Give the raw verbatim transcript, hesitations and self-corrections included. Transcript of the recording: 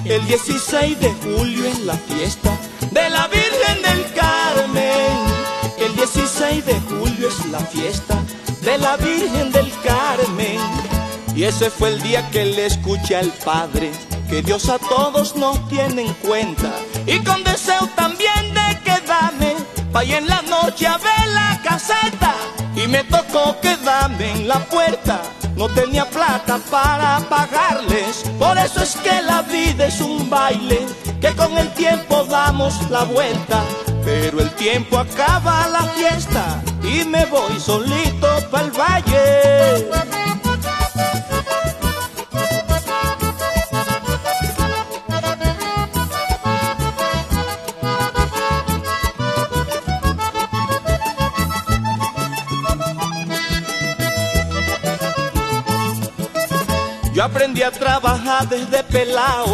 El dieciséis de julio es la fiesta de la Virgen del Carmen. El dieciséis de julio es la fiesta de la Virgen del Carmen. Y ese fue el día que le escuché al Padre que Dios a todos nos tiene en cuenta, y con deseo también de quedarme pa' ir en la noche a ver la caseta. Y me tocó quedarme en la puerta, no tenía plata para pagarles. Por eso es que la vida es un baile, que con el tiempo damos la vuelta. Pero el tiempo acaba la fiesta y me voy solito pa'l valle. Yo aprendí a trabajar desde pelao.